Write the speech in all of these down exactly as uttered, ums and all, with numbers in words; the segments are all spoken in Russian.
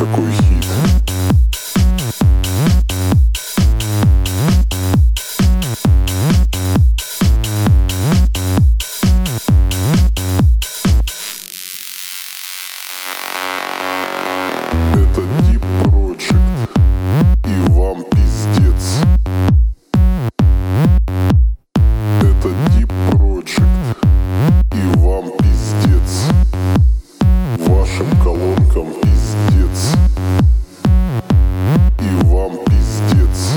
какой хит. Это Deep Project, и вам пиздец. Это Deep Project, и вам пиздец. Вашим колонкам пиздец. И вам пиздец.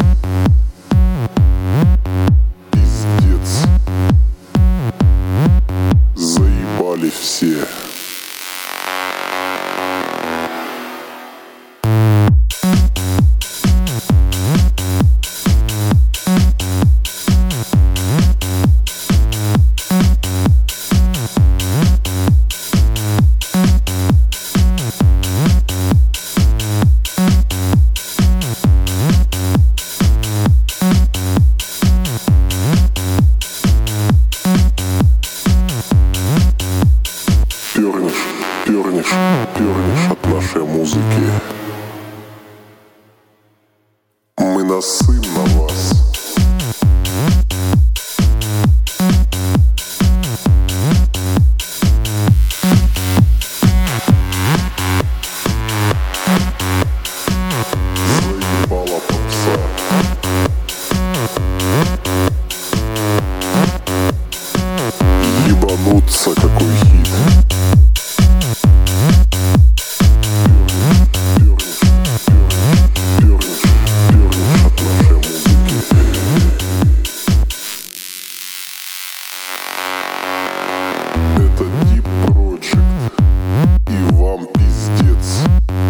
Пиздец. Заебали все. Пернешь, пернешь, пернешь от нашей музыки. Мы насым на вас. Заебала попса. Ебануться, какой хит. Это Deep Project, и вам пиздец.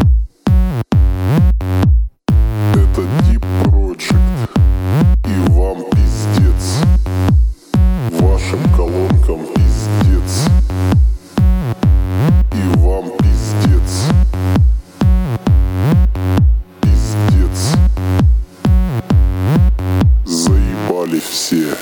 Это Deep Project, и вам пиздец. Вашим колонкам пиздец. И вам пиздец. Пиздец. Заебали все.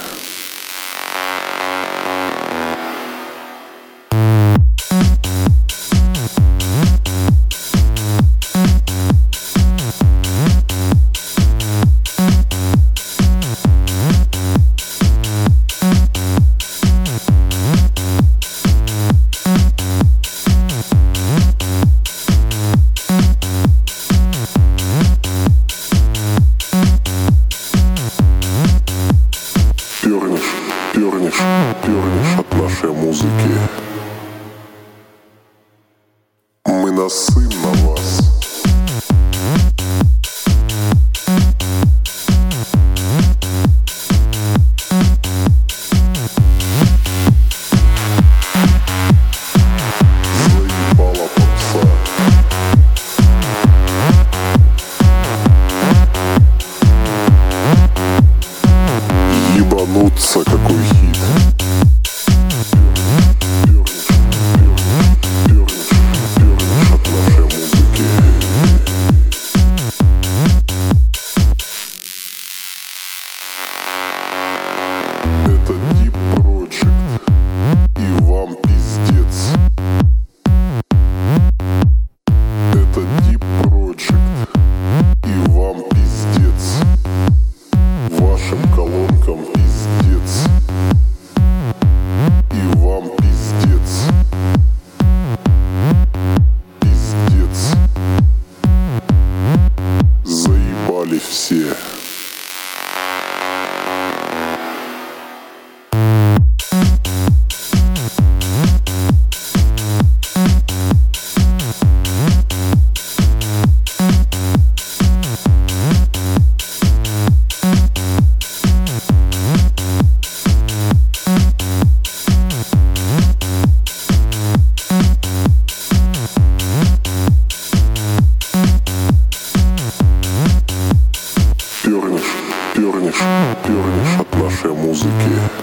Пернешь, пернешь, пернешь от нашей музыки. Мы насым на вас. Заебала попса. Ебануться, какой хит. Пернешь, пернешь, пернешь, пернешь от нашей музыки. Это Deep Project, и вам пиздец. Это Deep Project, и вам пиздец. Вашим колонкам пиздец. И вам пиздец. Пиздец. Заебали все. Пернешь, пернешь, пернешь от нашей музыки.